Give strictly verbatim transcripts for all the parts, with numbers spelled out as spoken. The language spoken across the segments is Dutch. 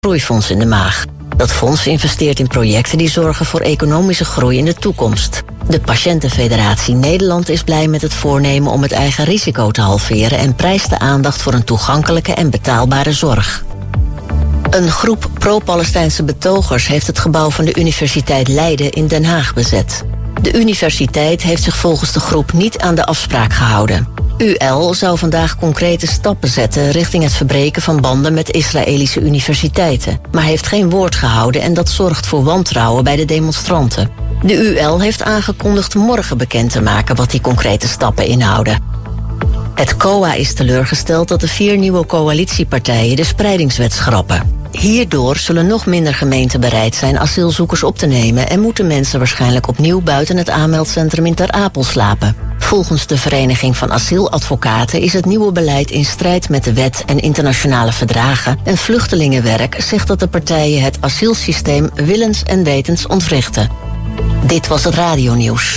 Groeifonds in de maag. Dat fonds investeert in projecten die zorgen voor economische groei in de toekomst. De Patiëntenfederatie Nederland is blij met het voornemen om het eigen risico te halveren en prijst de aandacht voor een toegankelijke en betaalbare zorg. Een groep pro-Palestijnse betogers heeft het gebouw van de Universiteit Leiden in Den Haag bezet. De universiteit heeft zich volgens de groep niet aan de afspraak gehouden. U L zou vandaag concrete stappen zetten richting het verbreken van banden met Israëlische universiteiten, maar heeft geen woord gehouden en dat zorgt voor wantrouwen bij de demonstranten. De U L heeft aangekondigd morgen bekend te maken wat die concrete stappen inhouden. Het C O A is teleurgesteld dat de vier nieuwe coalitiepartijen de spreidingswet schrappen. Hierdoor zullen nog minder gemeenten bereid zijn asielzoekers op te nemen en moeten mensen waarschijnlijk opnieuw buiten het aanmeldcentrum in Ter Apel slapen. Volgens de Vereniging van Asieladvocaten is het nieuwe beleid in strijd met de wet en internationale verdragen en Vluchtelingenwerk zegt dat de partijen het asielsysteem willens en wetens ontwrichten. Dit was het radionieuws.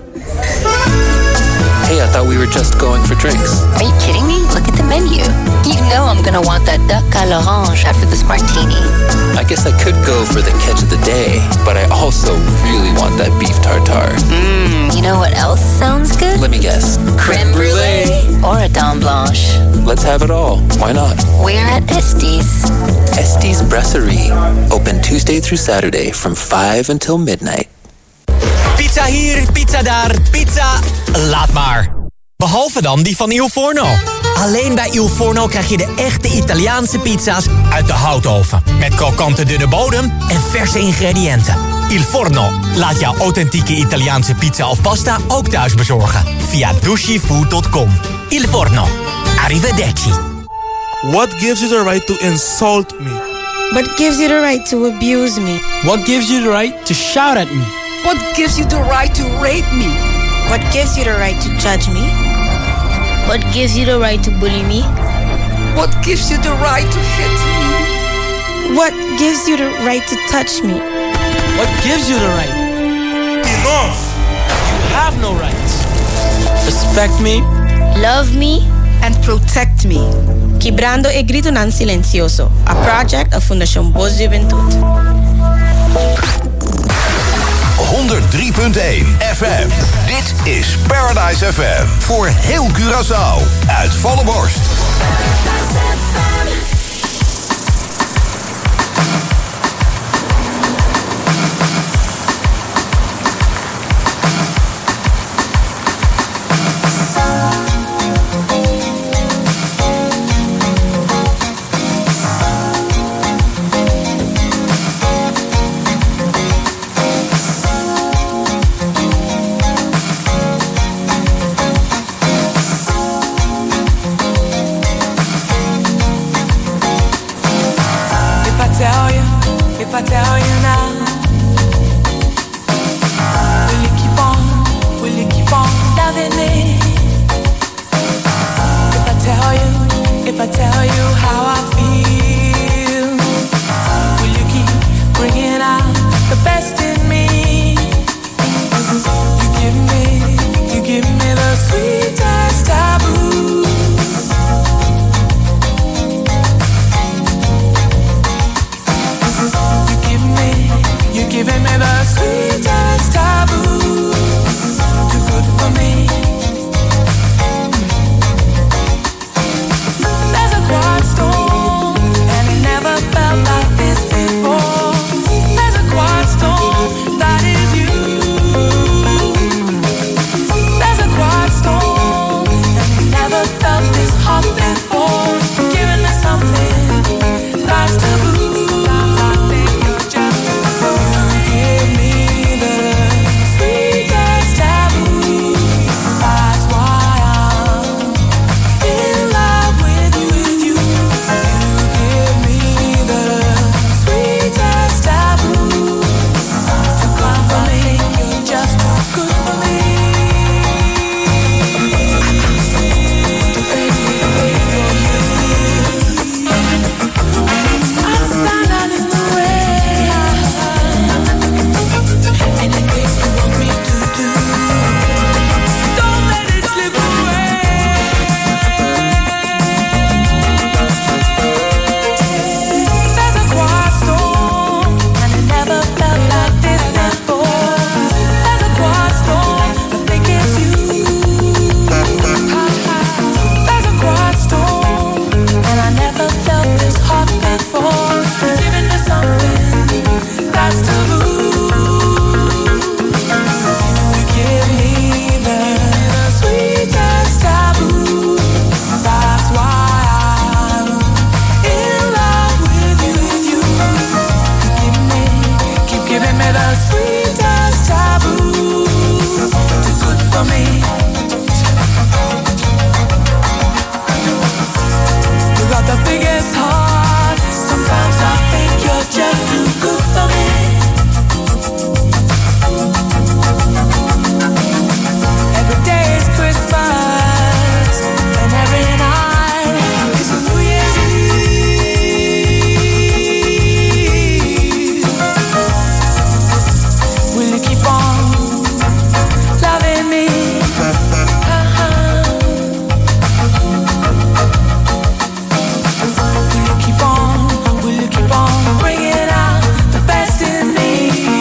Hey, I thought we were just going for drinks. Are you kidding me? Look at the menu. You know I'm gonna want that duck à l'orange after this martini. I guess I could go for the catch of the day, but I also really want that beef tartare. Mmm, you know what else sounds good? Let me guess. Crème brulee. Or a dame blanche. Let's have it all. Why not? We're at Estes. Estes Brasserie. Open Tuesday through Saturday from five until midnight. Pizza hier, pizza daar, pizza... Laat maar. Behalve dan die van Il Forno. Alleen bij Il Forno krijg je de echte Italiaanse pizza's uit de houtoven. Met krokante dunne bodem en verse ingrediënten. Il Forno laat jouw authentieke Italiaanse pizza of pasta ook thuis bezorgen. Via dushifood dot com. Il Forno. Arrivederci. What gives you the right to insult me? What gives you the right to abuse me? What gives you the right to shout at me? What gives you the right to rape me? What gives you the right to judge me? What gives you the right to bully me? What gives you the right to hit me? What gives you the right to touch me? What gives you the right? Enough! You have no rights. Respect me. Love me. And protect me. Quebrando e grito non silencioso. A project of Fundación Voz Juventud. honderd drie punt één F M. Dit is Paradise F M. Voor heel Curaçao. Uit volle borst. There's a quiet storm sweet as taboo. Too good for me. You got the biggest heart. Sometimes I think you're just too good for me. Every day is Christmas, and every night is a New Year's Eve. Will you keep on loving me? Uh-huh. Will you keep on, will you keep on bringing out the best in me?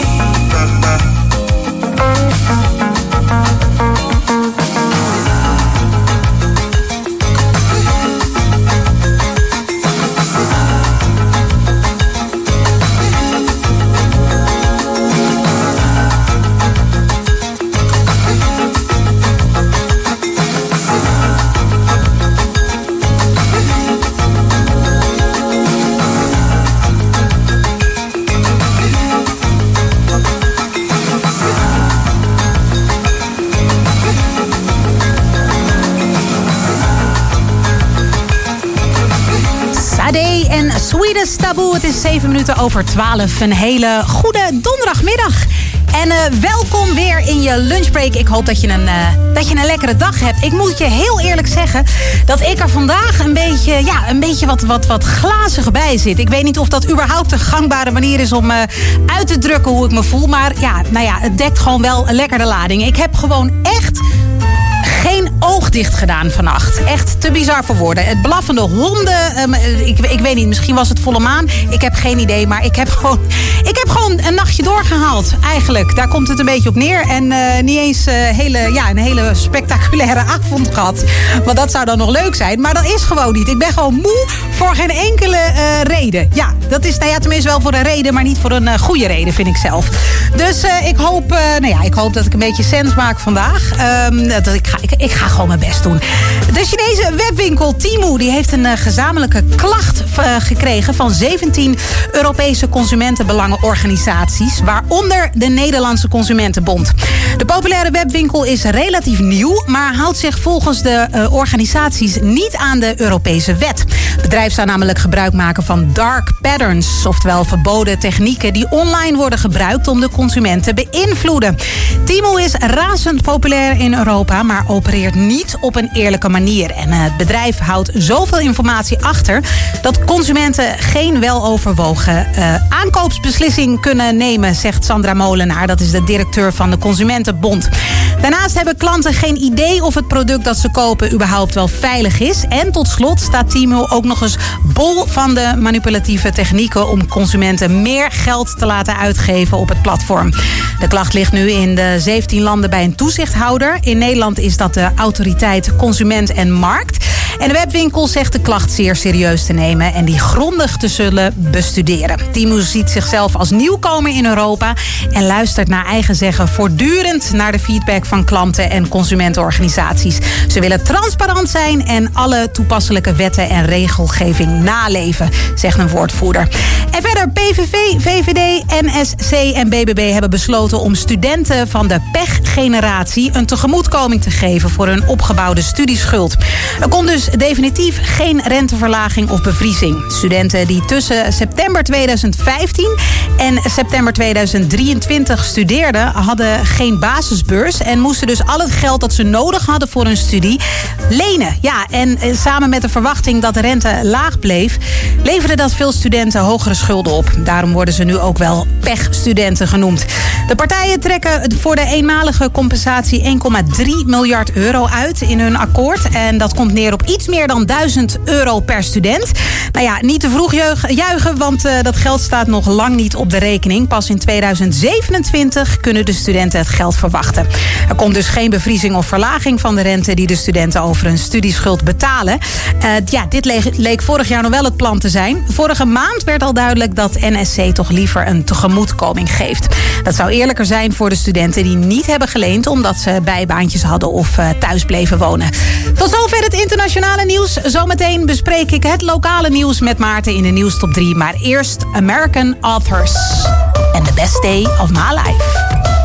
Sade en Sweetest Taboo. Het is zeven minuten over twaalf. Een hele goede donderdagmiddag. En uh, welkom weer in je lunchbreak. Ik hoop dat je, een, uh, dat je een lekkere dag hebt. Ik moet je heel eerlijk zeggen dat ik er vandaag een beetje, ja, een beetje wat, wat, wat glazig bij zit. Ik weet niet of dat überhaupt een gangbare manier is om uh, uit te drukken hoe ik me voel. Maar ja, nou ja, het dekt gewoon wel een lekkere lading. Ik heb gewoon echt geen oog dicht gedaan vannacht. Echt te bizar voor woorden. Het blaffende honden. Um, ik, ik weet niet, misschien was het volle maan. Ik heb geen idee, maar ik heb gewoon, ik heb gewoon een nachtje doorgehaald. Eigenlijk, daar komt het een beetje op neer. En uh, niet eens uh, hele, ja, een hele spectaculaire avond gehad. Want dat zou dan nog leuk zijn. Maar dat is gewoon niet. Ik ben gewoon moe voor geen enkele uh, reden. Ja, dat is nou ja, tenminste wel voor een reden, maar niet voor een uh, goede reden, vind ik zelf. Dus uh, ik, hoop, uh, nou ja, ik hoop dat ik een beetje sens maak vandaag. Um, dat ik ga... Ik, Ik ga gewoon mijn best doen. De Chinese webwinkel Temu die heeft een uh, gezamenlijke klacht uh, gekregen van zeventien Europese consumentenbelangenorganisaties, waaronder de Nederlandse Consumentenbond. De populaire webwinkel is relatief nieuw, maar houdt zich volgens de uh, organisaties niet aan de Europese wet. Het bedrijf zou namelijk gebruik maken van dark patterns, oftewel verboden technieken die online worden gebruikt om de consument te beïnvloeden. Temu is razend populair in Europa, maar opereert niet op een eerlijke manier. En het bedrijf houdt zoveel informatie achter dat consumenten geen weloverwogen uh, aankoopsbeslissing kunnen nemen, zegt Sandra Molenaar. Dat is de directeur van de Consumentenbond. Daarnaast hebben klanten geen idee of het product dat ze kopen überhaupt wel veilig is. En tot slot staat Temu ook nog eens bol van de manipulatieve technieken om consumenten meer geld te laten uitgeven op het platform. De klacht ligt nu in de zeventien landen bij een toezichthouder. In Nederland is dat de autoriteit Consument en Markt. En de webwinkel zegt de klacht zeer serieus te nemen en die grondig te zullen bestuderen. Temu ziet zichzelf als nieuwkomer in Europa en luistert naar eigen zeggen voortdurend naar de feedback van klanten en consumentenorganisaties. Ze willen transparant zijn en alle toepasselijke wetten en regelgeving naleven, zegt een woordvoerder. En verder P V V, V V D, N S C en B B B hebben besloten om studenten van de pechgeneratie een tegemoetkoming te geven voor hun opgebouwde studieschuld. Er komt dus definitief geen renteverlaging of bevriezing. Studenten die tussen september tweeduizend vijftien en september tweeduizend drieëntwintig studeerden, hadden geen basisbeurs en moesten dus al het geld dat ze nodig hadden voor hun studie lenen. Ja, en samen met de verwachting dat de rente laag bleef, leverde dat veel studenten hogere schulden op. Daarom worden ze nu ook wel pechstudenten genoemd. De partijen trekken voor de eenmalige compensatie één komma drie miljard euro uit in hun akkoord. En dat komt neer op iets meer dan duizend euro per student. Nou ja, niet te vroeg juichen, want uh, dat geld staat nog lang niet op de rekening. Pas in tweeduizend zevenentwintig kunnen de studenten het geld verwachten. Er komt dus geen bevriezing of verlaging van de rente die de studenten over hun studieschuld betalen. Uh, ja, dit leek, leek vorig jaar nog wel het plan te zijn. Vorige maand werd al duidelijk dat N S C toch liever een tegemoetkoming geeft. Dat zou eerlijker zijn voor de studenten die niet hebben geleend omdat ze bijbaantjes hadden of uh, thuis bleven wonen. Tot zover het internationale nieuws. Zometeen bespreek ik het lokale nieuws met Maarten in de nieuwstop drie. Maar eerst American Authors. en The Best Day of My Life.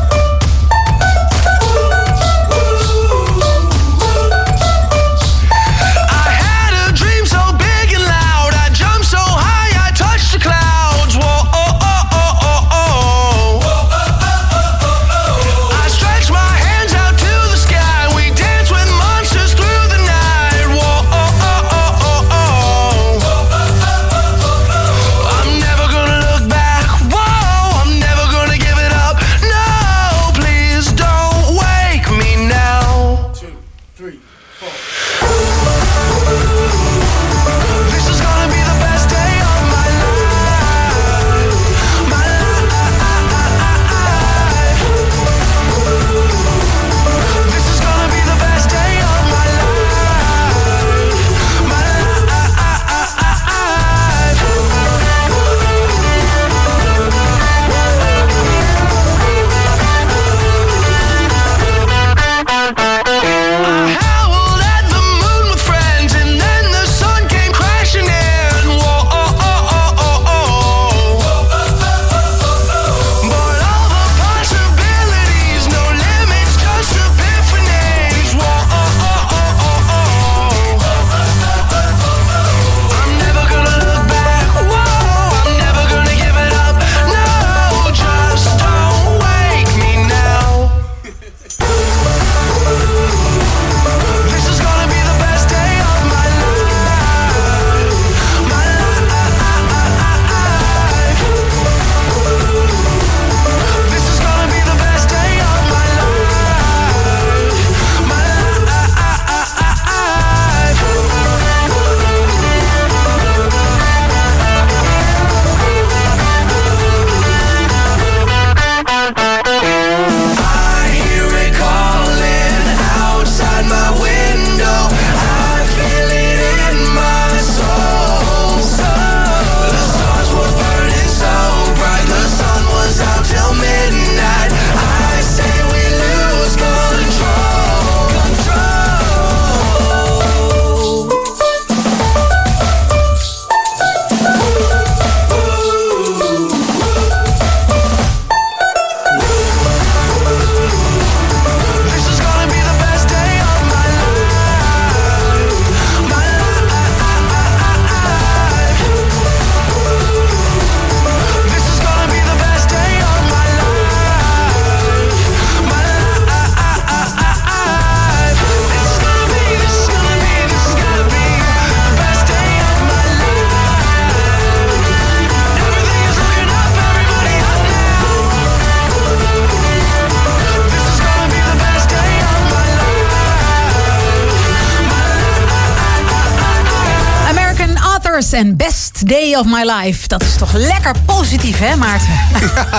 En Best Day of My Life. Dat is toch lekker positief, hè, Maarten? Ja,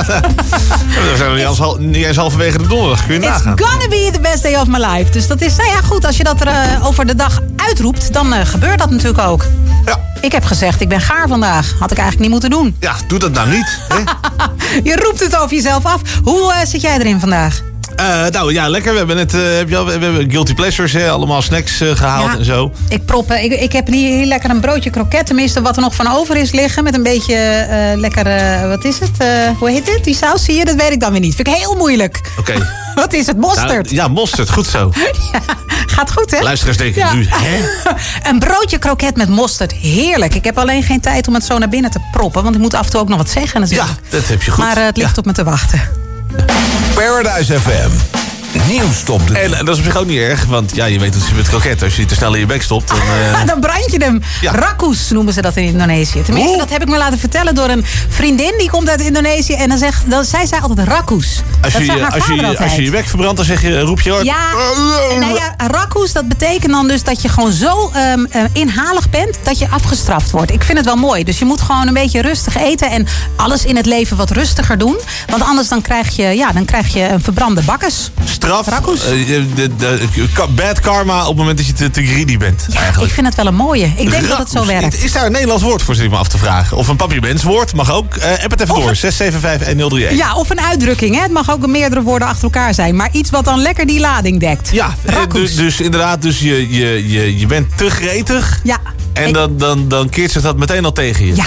we zijn nog niet eens, hal, niet eens halverwege de donderdag. Kun je It's nagaan. gonna be the best day of my life. Dus dat is, nou ja, goed. Als je dat er uh, over de dag uitroept, dan uh, gebeurt dat natuurlijk ook. Ja. Ik heb gezegd, ik ben gaar vandaag. Had ik eigenlijk niet moeten doen. Ja, doe dat nou niet. Hè? Je roept het over jezelf af. Hoe uh, zit jij erin vandaag? Uh, nou ja, lekker. We hebben net uh, heb je al, we hebben guilty pleasures, hè? Allemaal snacks uh, gehaald ja, en zo. Ik, prop, ik, ik heb hier heel lekker een broodje kroket. Tenminste, wat er nog van over is liggen. Met een beetje uh, lekker, uh, wat is het? Uh, hoe heet het? Die saus, zie je? Dat weet ik dan weer niet. Vind ik heel moeilijk. Oké. Okay. Wat is het? Mosterd? Nou, ja, mosterd. Goed zo. Ja, gaat goed, hè? Luisteraars denken ja. nu, hè? Een broodje kroket met mosterd. Heerlijk. Ik heb alleen geen tijd om het zo naar binnen te proppen. Want ik moet af en toe ook nog wat zeggen natuurlijk. Ja, dat heb je goed. Maar uh, het ligt ja. op me te wachten. Paradise F M. Nieuws stopt. En dat is op zich ook niet erg, want ja, je weet hoe het is met kroket. Als je die te snel in je bek stopt, dan... Uh... dan brand je hem. Ja. Rakus noemen ze dat in Indonesië. Tenminste, Oeh. dat heb ik me laten vertellen door een vriendin. Die komt uit Indonesië en dan zegt, dan, zij zei altijd rakus. Als je, dat als, je, als je je bek verbrandt, dan zeg je, roep je... Ja, nou ja, rakus, dat betekent dan dus dat je gewoon zo um, uh, inhalig bent dat je afgestraft wordt. Ik vind het wel mooi. Dus je moet gewoon een beetje rustig eten en alles in het leven wat rustiger doen. Want anders dan krijg je, ja, dan krijg je een verbrande bakkes. Straf. Rakus. Uh, de, de, de, bad karma op het moment dat je te, te greedy bent. Ja, eigenlijk. ik vind het wel een mooie. Ik denk Rakus. dat het zo werkt. Is daar een Nederlands woord voor, zit ik me af te vragen? Of een papiermenswoord, mag ook. Uh, app het even of door, zes zeven vijf een nul drie een. Ja, of een uitdrukking. Hè? Het mag ook meerdere woorden achter elkaar zijn. Maar iets wat dan lekker die lading dekt. Ja, dus, dus inderdaad, dus je, je, je, je bent te gretig. Ja. En ik... dan, dan, dan keert zich dat meteen al tegen je. Ja.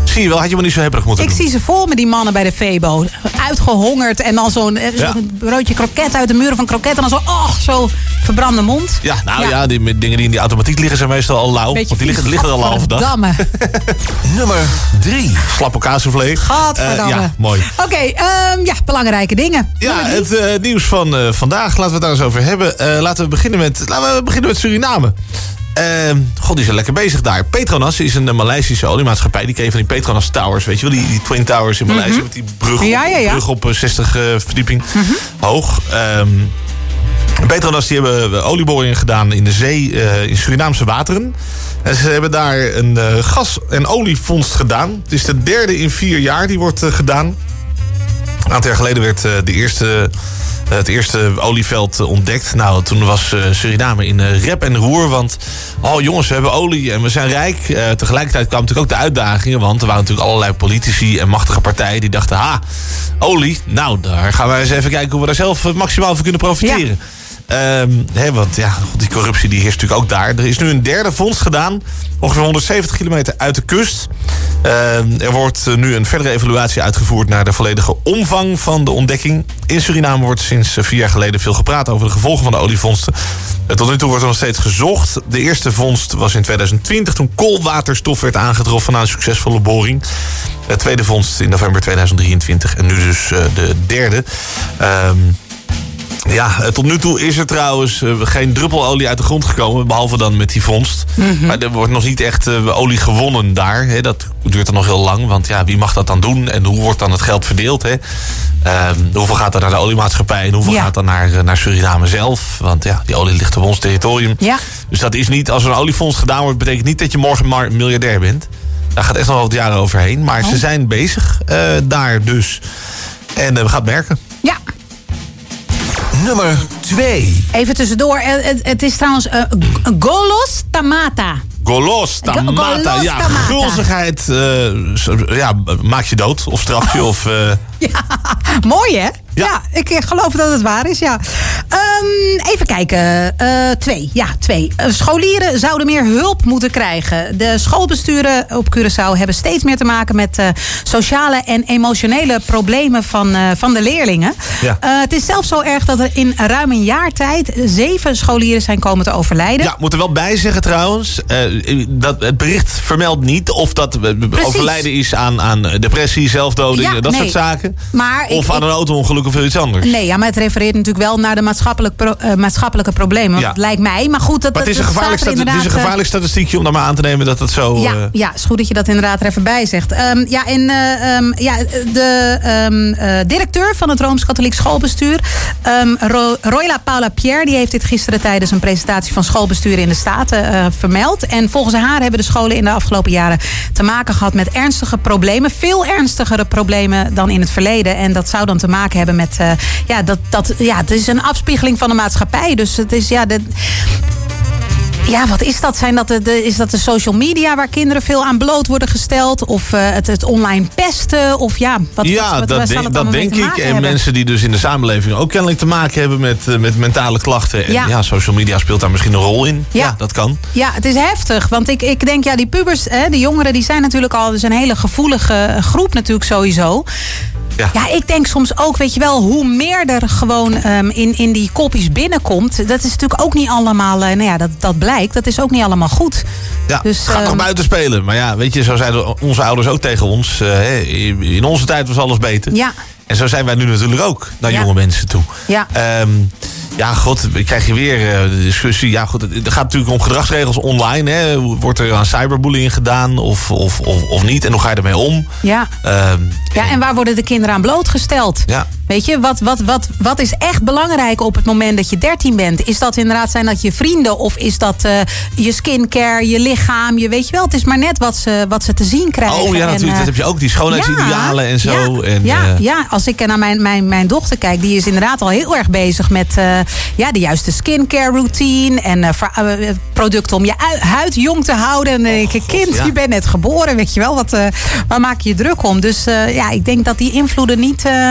Zie je wel, had je maar niet zo hebberig moeten Ik doen. zie ze vol met die mannen bij de Febo. Uitgehongerd en dan zo'n, Ja. zo'n broodje kroket uit de muren van kroket. En dan zo, oh, zo verbrande mond. Ja, nou ja, Ja. die dingen die in die automatiek liggen zijn meestal al lauw. Beetje Want die liggen, vies. liggen er al een halve dag. Gadverdamme. Nummer drie. Slappe kaasvlees. Gadverdamme. ja, mooi. Oké, ehm, ja, belangrijke dingen. Ja, Nummer drie. het uh, nieuws van uh, vandaag. Laten we het daar eens over hebben. Uh, laten, we beginnen met, laten we beginnen met Suriname. Uh, God, die zijn lekker bezig daar. Petronas is een uh, Maleisische oliemaatschappij. Die ken je van die Petronas Towers. Weet je wel, die, die Twin Towers in Maleisië. Mm-hmm. Met die brug op, ja, ja, ja. brug op uh, zestig uh, verdieping Mm-hmm. hoog. Um, Petronas die hebben olieboringen gedaan in de zee uh, in Surinaamse wateren. En ze hebben daar een uh, gas- en olievondst gedaan. Het is de derde in vier jaar die wordt uh, gedaan. Een aantal jaar geleden werd uh, de eerste, uh, het eerste olieveld uh, ontdekt. Nou, toen was uh, Suriname in uh, rep en roer. Want, oh jongens, we hebben olie en we zijn rijk. Uh, tegelijkertijd kwamen natuurlijk ook de uitdagingen. Want er waren natuurlijk allerlei politici en machtige partijen die dachten... ha, olie, nou, daar gaan wij eens even kijken hoe we daar zelf uh, maximaal van kunnen profiteren. Ja. Um, he, want ja, die corruptie die heerst natuurlijk ook daar. Er is nu een derde vondst gedaan. Ongeveer honderdzeventig kilometer uit de kust. Um, er wordt uh, nu een verdere evaluatie uitgevoerd... naar de volledige omvang van de ontdekking. In Suriname wordt sinds uh, vier jaar geleden veel gepraat... over de gevolgen van de olievondsten. Uh, tot nu toe wordt er nog steeds gezocht. De eerste vondst was in tweeduizend twintig... toen koolwaterstof werd aangetroffen na een succesvolle boring. De tweede vondst in november tweeduizend drieëntwintig. En nu dus uh, de derde... Um, Ja, tot nu toe is er trouwens uh, geen druppel olie uit de grond gekomen... behalve dan met die vondst. Mm-hmm. Maar er wordt nog niet echt uh, olie gewonnen daar. Hè. Dat duurt dan nog heel lang, want ja, wie mag dat dan doen? En hoe wordt dan het geld verdeeld? Hè? Uh, hoeveel gaat er naar de oliemaatschappij... en hoeveel ja. gaat dan naar, uh, naar Suriname zelf? Want ja, die olie ligt op ons territorium. Ja. Dus dat is niet, als er een olievondst gedaan wordt... betekent niet dat je morgen maar miljardair bent. Daar gaat echt nog wat jaren overheen. Maar oh. ze zijn bezig uh, daar dus. En uh, we gaan het merken. Ja. Nummer twee. Even tussendoor. Het, het is trouwens uh, Golos Tamata. Golos Tamata. Golos ja, Tamata. gulzigheid uh, ja, maakt je dood. Of straf je. of, uh... ja, mooi hè? Ja. Ja, ik geloof dat het waar is, ja. Um, even kijken. Uh, twee, ja, twee. Uh, scholieren zouden meer hulp moeten krijgen. De schoolbesturen op Curaçao hebben steeds meer te maken... met uh, sociale en emotionele problemen van, uh, van de leerlingen. Ja. Uh, het is zelfs zo erg dat er in ruim een jaar tijd... zeven scholieren zijn komen te overlijden. Ja, moet er wel bij zeggen trouwens... Uh, dat het bericht vermeldt niet of dat uh, overlijden is aan, aan depressie, zelfdoding... Ja, dat nee. soort zaken. Maar of ik, aan een auto-ongeluk of iets anders. Nee, ja, maar het refereert natuurlijk wel naar de maatschappelijk pro, uh, maatschappelijke problemen. Ja. Dat lijkt mij. Maar goed, dat, maar het is, een gevaarlijk, stati- het is een gevaarlijk statistiekje om daar maar aan te nemen dat het zo... Ja, uh... ja, is goed dat je dat inderdaad er even bij zegt. Um, ja, en uh, um, ja, de um, uh, directeur van het Rooms-Katholiek Schoolbestuur... Um, Ro- Royla Paula Pierre, die heeft dit gisteren tijdens een presentatie van schoolbesturen in de Staten uh, vermeld. En volgens haar hebben de scholen in de afgelopen jaren te maken gehad met ernstige problemen. Veel ernstigere problemen dan in het verleden. En dat zou dan te maken hebben met... Uh, ja, dat, dat, ja, het is een afspiegeling van de maatschappij. Dus het is... ja. De, Ja, wat is dat? Zijn dat de, de, is dat de social media waar kinderen veel aan bloot worden gesteld? Of uh, het, het online pesten? Of ja, wat, ja wat, wat, dat, wat denk, het dat denk ik. En hebben? Mensen die dus in de samenleving ook kennelijk te maken hebben met, uh, met mentale klachten. En ja. ja, social media speelt daar misschien een rol in. Ja, ja dat kan. Ja, het is heftig. Want ik, ik denk, ja, die pubers, hè, die jongeren, die zijn natuurlijk al dus een hele gevoelige groep natuurlijk sowieso. Ja. ja, ik denk soms ook, weet je wel, hoe meer er gewoon um, in, in die kopjes binnenkomt. Dat is natuurlijk ook niet allemaal, uh, nou ja, dat, dat blijkt. Dat is ook niet allemaal goed. Ja, dus, ga um, nog buiten spelen. Maar ja, weet je, zo zeiden onze ouders ook tegen ons. Uh, in onze tijd was alles beter. Ja. En zo zijn wij nu natuurlijk ook naar ja. jonge mensen toe. Ja. Um, Ja, god, krijg je weer uh, de discussie. Ja, goed, het gaat natuurlijk om gedragsregels online. Hè. Wordt er aan cyberbullying gedaan of, of, of, of niet? En hoe ga je ermee om? Ja. Um, ja, en waar worden de kinderen aan blootgesteld? Ja. Weet je, wat, wat, wat, wat is echt belangrijk op het moment dat je dertien bent? Is dat inderdaad, zijn dat je vrienden? Of is dat uh, je skincare, je lichaam? Je weet je wel, het is maar net wat ze, wat ze te zien krijgen. Oh ja, natuurlijk. En, uh, dat heb je ook, die schoonheidsidealen ja, en zo. Ja, en, ja, uh, ja, als ik naar mijn, mijn, mijn dochter kijk, die is inderdaad al heel erg bezig met uh, ja, de juiste skincare routine. En uh, uh, producten om je huid jong te houden. En dan denk ik, kind, ja. je bent net geboren, weet je wel. Wat, uh, waar maak je je druk om? Dus uh, ja, ik denk dat die invloeden niet... Uh,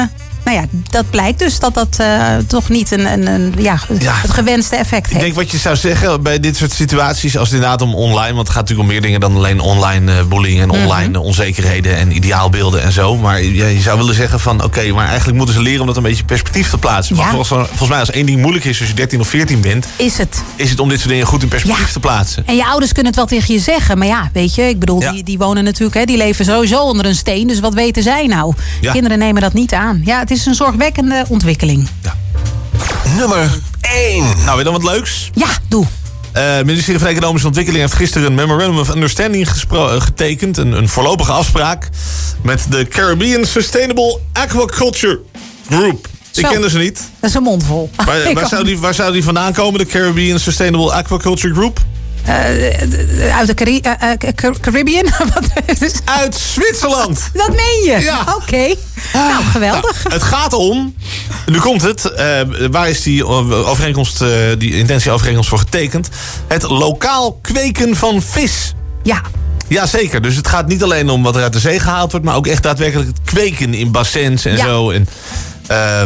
nou ja, dat blijkt dus dat dat uh, toch niet een, een, een, ja, ja, het gewenste effect heeft. Ik denk wat je zou zeggen bij dit soort situaties, als het inderdaad om online, want het gaat natuurlijk om meer dingen dan alleen online uh, bullying en online mm-hmm. onzekerheden en ideaalbeelden en zo. Maar ja, je zou willen zeggen van, oké, okay, maar eigenlijk moeten ze leren om dat een beetje perspectief te plaatsen. Ja. Volgens, volgens mij als één ding moeilijk is als je dertien of veertien bent, is het, is het om dit soort dingen goed in perspectief ja. te plaatsen. En je ouders kunnen het wel tegen je zeggen, maar ja, weet je, ik bedoel, ja. die, die wonen natuurlijk, hè, die leven sowieso onder een steen, dus wat weten zij nou? Ja. Kinderen nemen dat niet aan. Ja, het is een zorgwekkende ontwikkeling. Ja. Nummer één. Nou, weer dan wat leuks? Ja, doe. Het uh, ministerie van Economische Ontwikkeling heeft gisteren een Memorandum of Understanding gespro- getekend. Een, een voorlopige afspraak met de Caribbean Sustainable Aquaculture Group. Zo. Ik kende ze niet. Dat is een mond vol. Waar, waar, zou die, waar zou die vandaan komen, de Caribbean Sustainable Aquaculture Group? Uh, uit de Cari- uh, uh, Caribbean? Uit Zwitserland. Dat meen je? Ja. Oké. Okay. Nou, geweldig. Nou, het gaat om, nu komt het, uh, waar is die overeenkomst, uh, die intentieovereenkomst voor getekend? Het lokaal kweken van vis. Ja. Jazeker, dus het gaat niet alleen om wat er uit de zee gehaald wordt, maar ook echt daadwerkelijk het kweken in bassins en ja. zo. En, uh,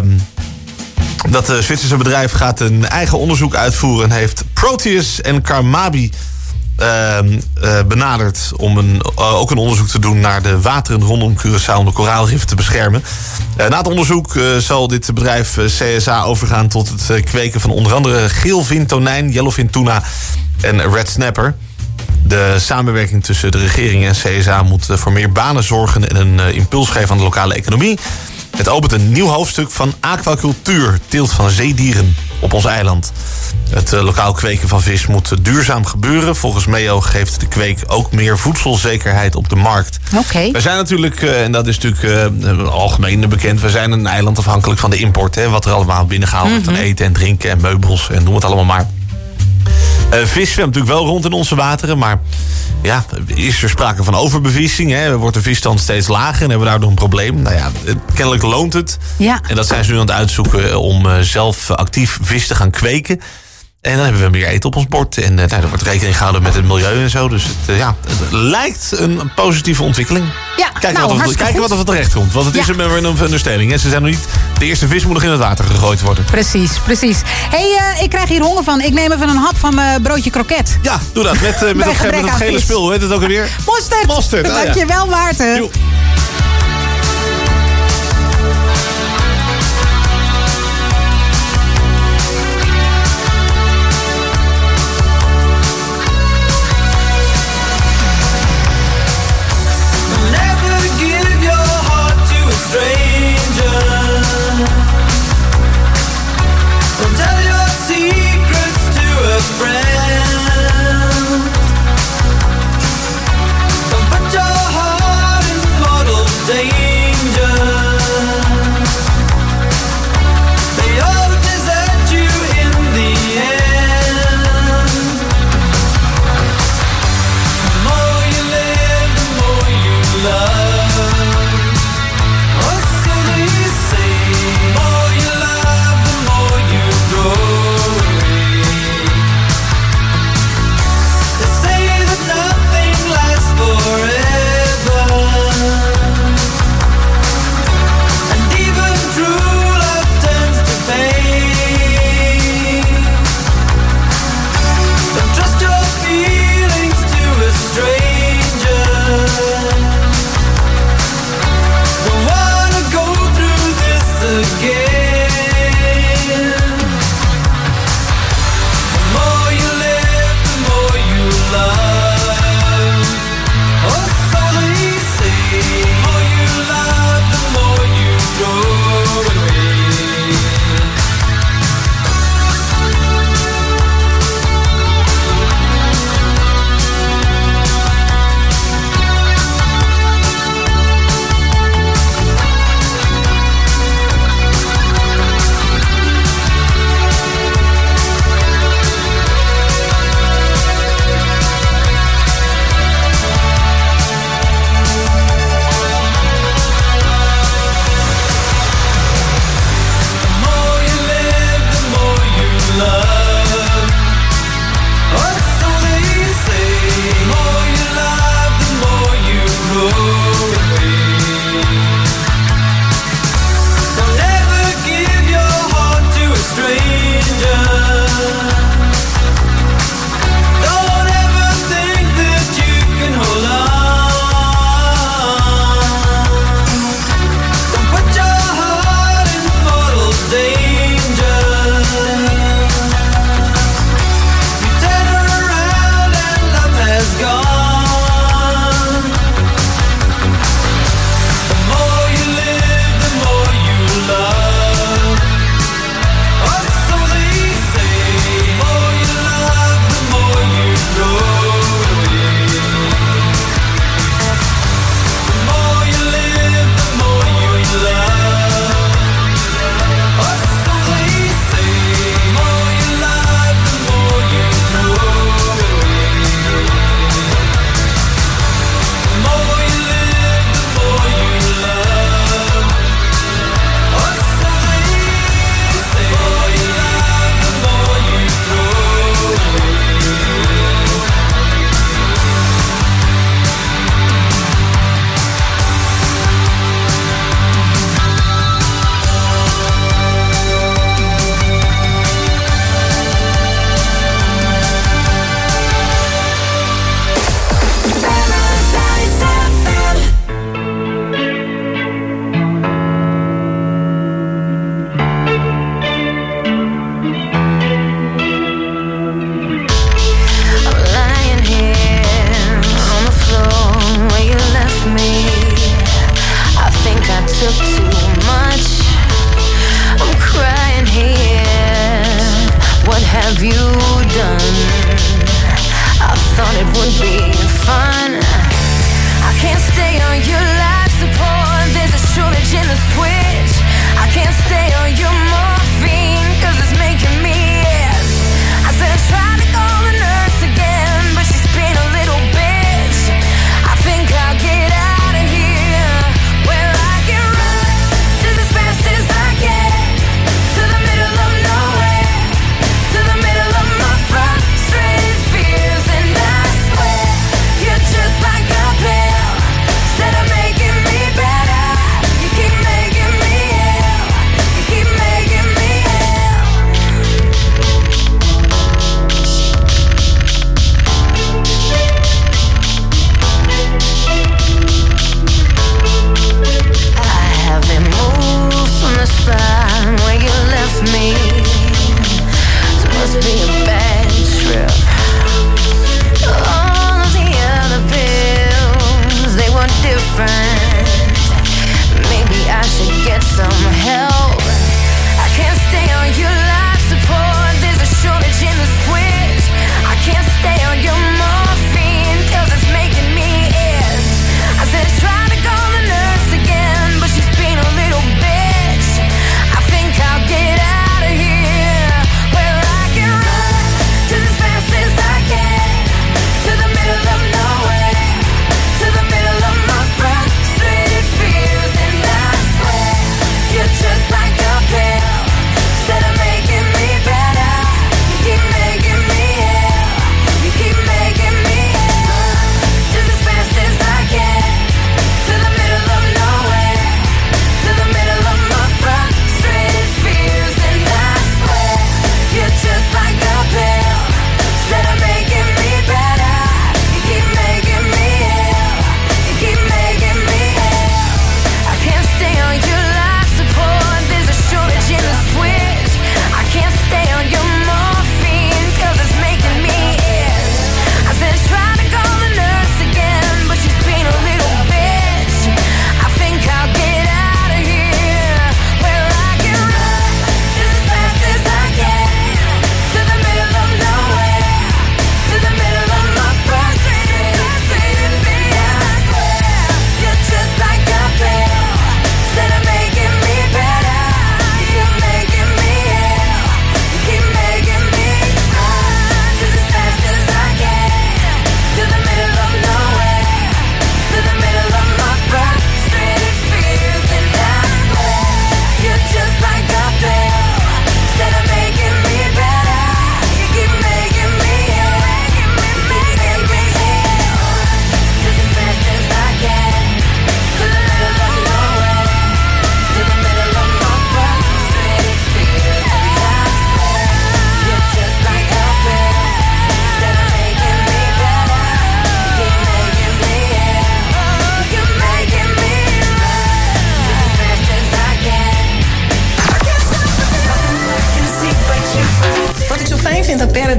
dat uh, Zwitserse bedrijf gaat een eigen onderzoek uitvoeren en heeft Proteus en Carmabi uh, uh, benaderd om een, uh, ook een onderzoek te doen naar de wateren rondom Curaçao om de koraalriffen te beschermen. Uh, na het onderzoek uh, zal dit bedrijf uh, C S A overgaan tot het uh, kweken van onder andere geelvin tonijn, yellowfin tuna en red snapper. De samenwerking tussen de regering en C S A moet uh, voor meer banen zorgen en een uh, impuls geven aan de lokale economie. Het opent een nieuw hoofdstuk van aquacultuur, teelt van zeedieren op ons eiland. Het uh, lokaal kweken van vis moet uh, duurzaam gebeuren. Volgens M E O geeft de kweek ook meer voedselzekerheid op de markt. Okay. Wij zijn natuurlijk, uh, en dat is natuurlijk uh, algemeen bekend, we zijn een eiland afhankelijk van de import. Hè, wat er allemaal binnengehaald wordt mm-hmm. aan eten en drinken en meubels en noem het allemaal maar. Uh, vis zwemt natuurlijk wel rond in onze wateren, maar ja, is er sprake van overbevissing. Hè? Wordt de visstand steeds lager en hebben we daardoor een probleem. Nou ja, kennelijk loont het. Ja. En dat zijn ze nu aan het uitzoeken om uh, zelf actief vis te gaan kweken. En dan hebben we meer eten op ons bord. En uh, nou, er wordt rekening gehouden met het milieu en zo. Dus het, uh, ja, het lijkt een positieve ontwikkeling. Ja, kijken nou, wat er, kijken wat er terecht komt. Want het ja. is een memorandum of understanding. Ze zijn nog niet, de eerste vis moet nog in het water gegooid worden. Precies, precies. Hé, hey, uh, ik krijg hier honger van. Ik neem even een hap van mijn broodje kroket. Ja, doe dat. Met, uh, met, dat, met dat gele vis. Spul. Hoe heet het ook alweer? Mosterd. Mosterd. Ah, dankjewel, ja. Maarten. Jo.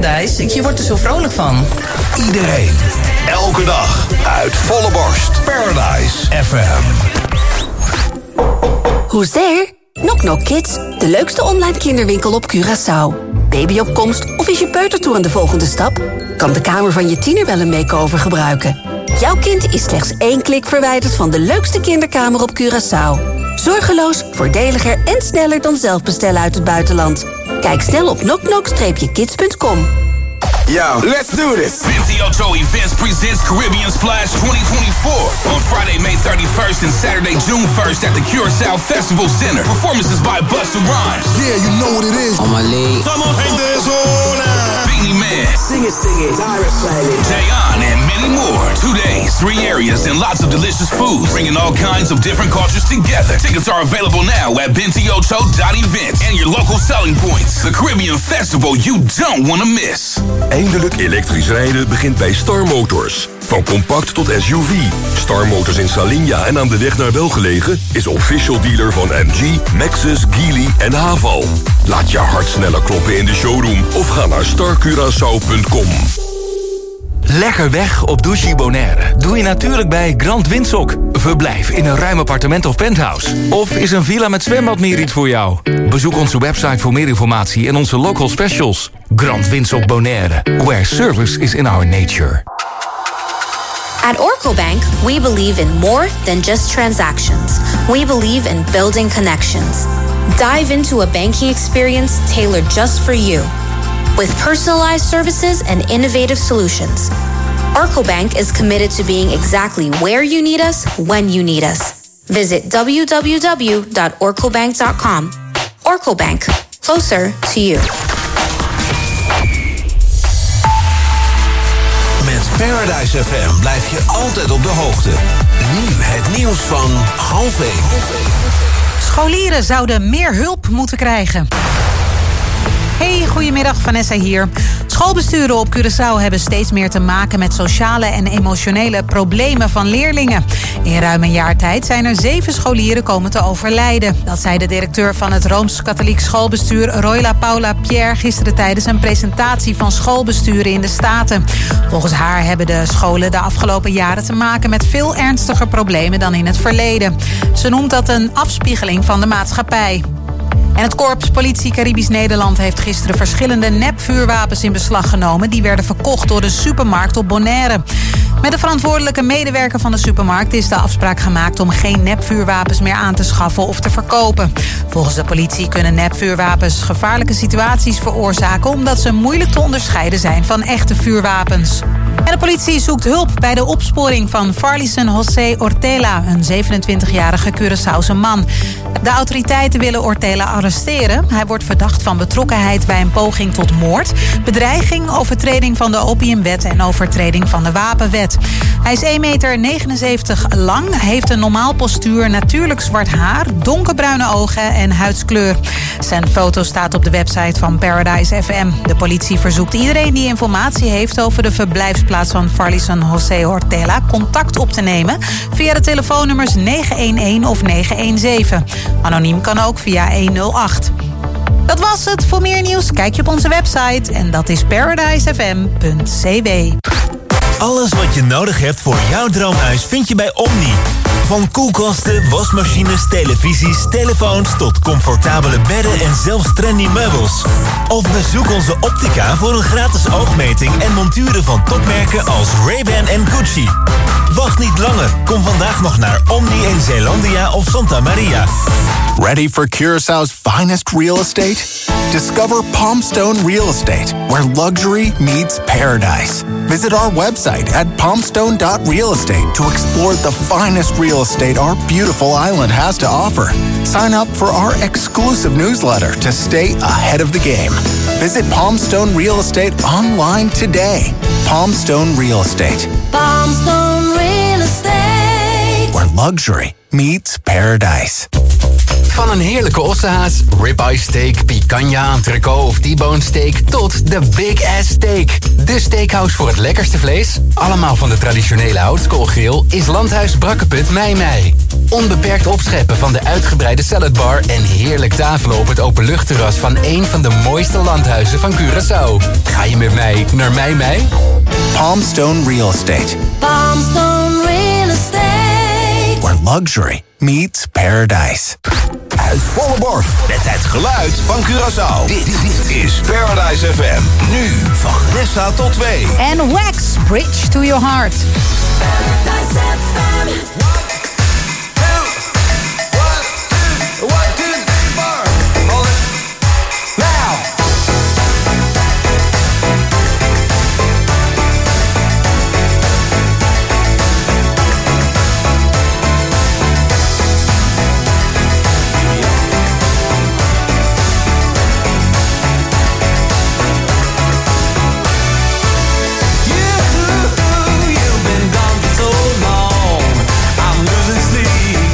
Paradise. Je wordt er zo vrolijk van. Iedereen, elke dag, uit volle borst. Paradise F M. Who's there? Knock Knock Kids, de leukste online kinderwinkel op Curaçao. Babyopkomst of is je peutertoe aan de volgende stap? Kan de kamer van je tiener wel een makeover gebruiken? Jouw kind is slechts één klik verwijderd van de leukste kinderkamer op Curaçao. Zorgeloos, voordeliger en sneller dan zelf bestellen uit het buitenland. Kijk snel op knock knock kids punt com. Yo, let's do this. Bentiocho Events presents Caribbean Splash twenty twenty-four on Friday, May thirty-first and Saturday, June first at the Curaçao Festival Center. Performances by Busta Rhymes. Yeah, you know what it is. On my league. Somos gente zona. Beanie Man. Sing it, sing it. Direct Planet. Jayon and many more. Two days, three areas, and lots of delicious food, bringing all kinds of different cultures together. Tickets are available now at bentiocho dot events and your local selling points. The Caribbean Festival you don't want to miss. Eindelijk elektrisch rijden begint bij Star Motors. Van compact tot S U V. Star Motors in Salinja en aan de weg naar Welgelegen is official dealer van M G, Maxus, Geely en Haval. Laat je hart sneller kloppen in de showroom of ga naar star curaçao punt com. Lekker weg op Douchy Bonaire doe je natuurlijk bij Grand Windsock. Verblijf in een ruim appartement of penthouse. Of is een villa met zwembad meer iets voor jou? Bezoek onze website voor meer informatie en onze local specials. Grand Windsock Bonaire, where service is in our nature. At Orco Bank, we believe in more than just transactions. We believe in building connections. Dive into a banking experience tailored just for you. With personalized services and innovative solutions. Orco Bank is committed to being exactly where you need us, when you need us. Visit w w w dot orco bank dot com. Orco Bank, closer to you. Met Paradise F M blijf je altijd op de hoogte. Nu het nieuws van half één. Scholieren zouden meer hulp moeten krijgen. Hey, goedemiddag, Vanessa hier. Schoolbesturen op Curaçao hebben steeds meer te maken met sociale en emotionele problemen van leerlingen. In ruim een jaar tijd zijn er zeven scholieren komen te overlijden. Dat zei de directeur van het Rooms-Katholiek Schoolbestuur, Royla Paula Pierre, gisteren tijdens een presentatie van schoolbesturen in de Staten. Volgens haar hebben de scholen de afgelopen jaren te maken met veel ernstiger problemen dan in het verleden. Ze noemt dat een afspiegeling van de maatschappij. En het Korps Politie Caribisch Nederland heeft gisteren verschillende nepvuurwapens in beslag genomen. Die werden verkocht door de supermarkt op Bonaire. Met de verantwoordelijke medewerker van de supermarkt is de afspraak gemaakt om geen nepvuurwapens meer aan te schaffen of te verkopen. Volgens de politie kunnen nepvuurwapens gevaarlijke situaties veroorzaken omdat ze moeilijk te onderscheiden zijn van echte vuurwapens. En de politie zoekt hulp bij de opsporing van Farlison José Ortela, een zevenentwintigjarige Curaçaose man. De autoriteiten willen Ortela arresteren. Hij wordt verdacht van betrokkenheid bij een poging tot moord, bedreiging, overtreding van de opiumwet en overtreding van de wapenwet. Hij is één komma negenenzeventig meter lang, heeft een normaal postuur, natuurlijk zwart haar, donkerbruine ogen en huidskleur. Zijn foto staat op de website van Paradise F M. De politie verzoekt iedereen die informatie heeft over de verblijfsplaats van Farlison José Ortela contact op te nemen via de telefoonnummers negen een een of negen een zeven. Anoniem kan ook via honderd acht. Dat was het. Voor meer nieuws kijk je op onze website en dat is paradise f m punt c w. Alles wat je nodig hebt voor jouw droomhuis vind je bij Omni. Van koelkasten, wasmachines, televisies, telefoons tot comfortabele bedden en zelfs trendy meubels. Of bezoek onze optica voor een gratis oogmeting en monturen van topmerken als Ray-Ban en Gucci. Wacht niet langer. Kom vandaag nog naar Omni in Zeelandia of Santa Maria. Ready for Curaçao's finest real estate? Discover Palmstone Real Estate, where luxury meets paradise. Visit our website at palmstone dot real estate to explore the finest real estate our beautiful island has to offer. Sign up for our exclusive newsletter to stay ahead of the game. Visit Palmstone Real Estate online today. Palmstone Real Estate. Palmstone Real Estate. Where luxury meets paradise. Van een heerlijke ossehaas, ribeye steak, picanha, entrecote of T-bone steak tot de Big Ass Steak. De steakhouse voor het lekkerste vlees, allemaal van de traditionele oudskoolgrill, is Landhuis Brakkeput Mei Mei. Onbeperkt opscheppen van de uitgebreide saladbar en heerlijk tafelen op het openluchtterras van een van de mooiste landhuizen van Curaçao. Ga je met mij naar Mei Mei? Palmstone Real Estate. Palmstone Real Estate. Where luxury meets paradise. Uit volle borst met het geluid van Curaçao. Dit, dit is Paradise F M. Nu van Nessa tot twee. En Wax, Bridge to Your Heart. Paradise F M. You've been gone for so long. I'm losing sleep.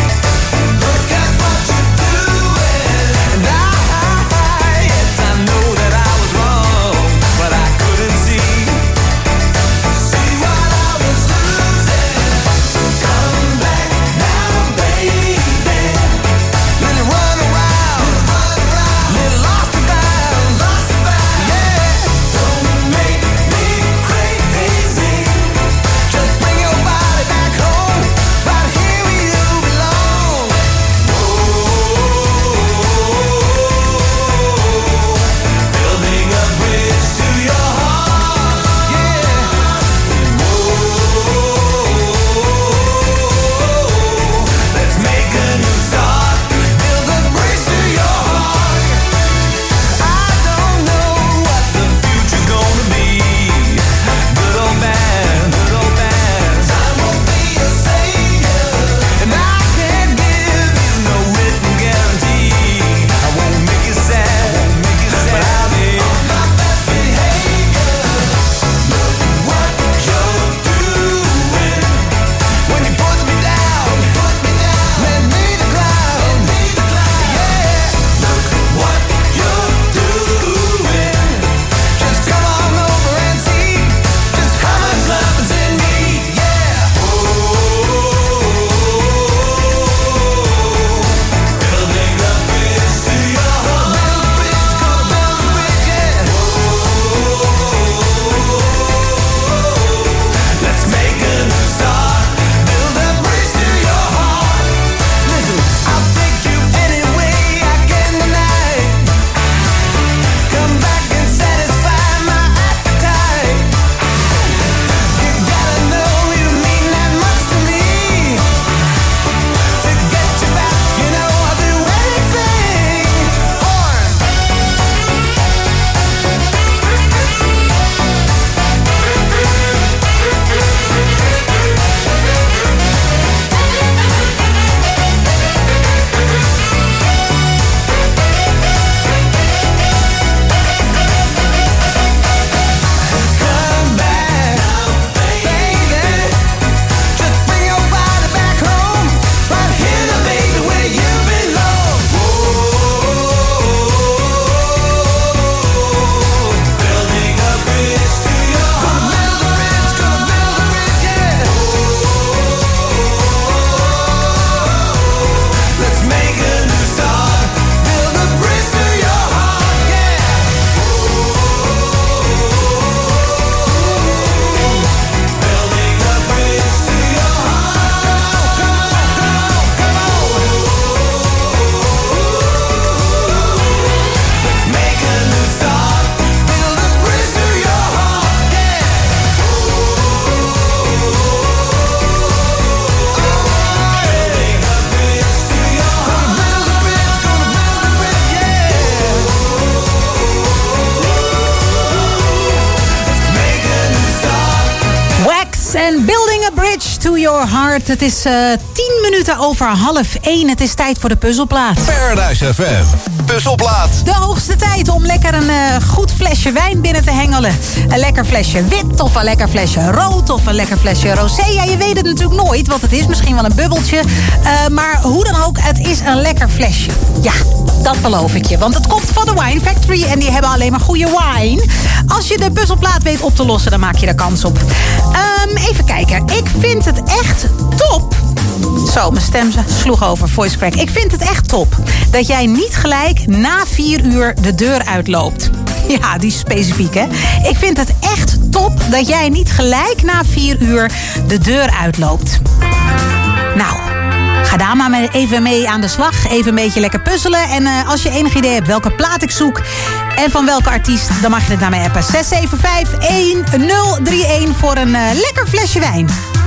En Building a Bridge to Your Heart. Het is uh, tien minuten over half één. Het is tijd voor de puzzelplaat. Paradise F M. Puzzelplaat. De hoogste tijd om lekker een uh, goed flesje wijn binnen te hengelen. Een lekker flesje wit of een lekker flesje rood of een lekker flesje rosé. Ja, je weet het natuurlijk nooit, want het is misschien wel een bubbeltje. Uh, maar hoe dan ook, het is een lekker flesje. Ja, dat beloof ik je. Want het komt van de Wine Factory en die hebben alleen maar goede wine. Als je de puzzelplaat weet op te lossen, dan maak je er kans op. Um, even kijken. Ik vind het echt top. Zo, mijn stem sloeg over, voice crack. Ik vind het echt top dat jij niet gelijk na vier uur de deur uitloopt. Ja, die is specifiek, hè? Ik vind het echt top dat jij niet gelijk na vier uur de deur uitloopt. Nou, ga daar maar even mee aan de slag. Even een beetje lekker puzzelen. En uh, als je enig idee hebt welke plaat ik zoek en van welke artiest, dan mag je het naar mij appen. zes zeven vijf een nul drie een voor een uh, lekker flesje wijn.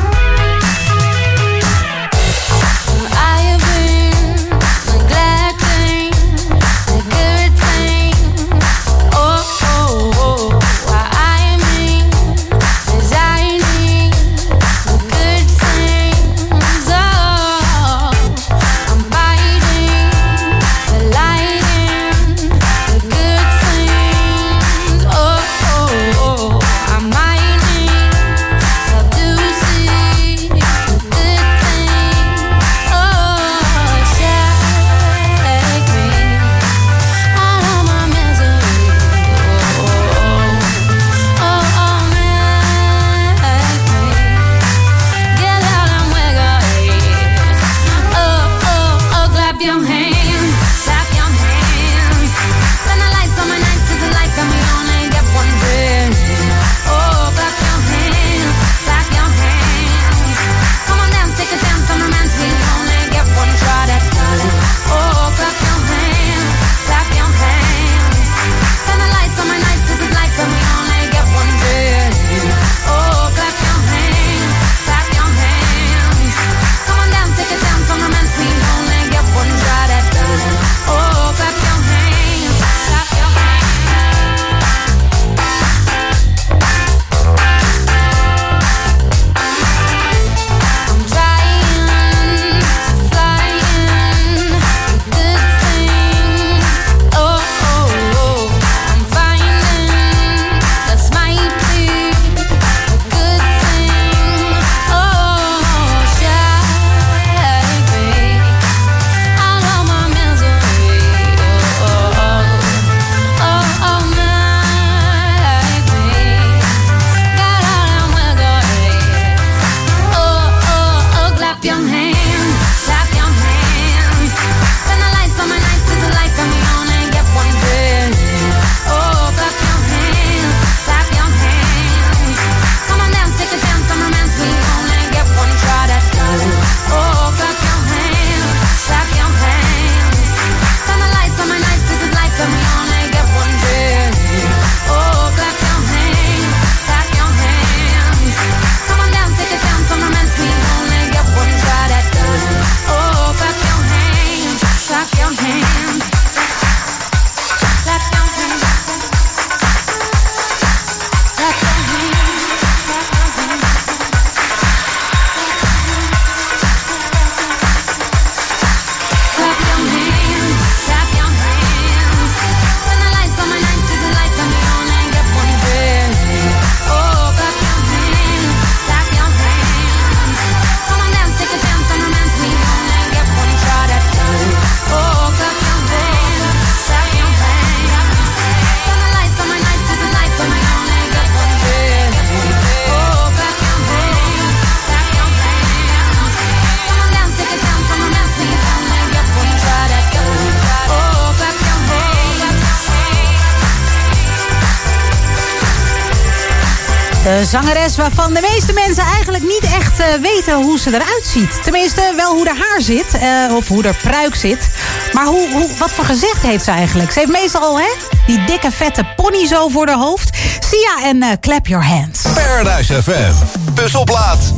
De zangeres waarvan de meeste mensen eigenlijk niet echt uh, weten hoe ze eruit ziet. Tenminste, wel hoe haar haar zit, uh, of hoe haar pruik zit. Maar hoe, hoe, wat voor gezicht heeft ze eigenlijk? Ze heeft meestal hè, die dikke vette pony zo voor haar hoofd. Sia en uh, Clap Your Hands. Paradise F M, Puzzelplaat.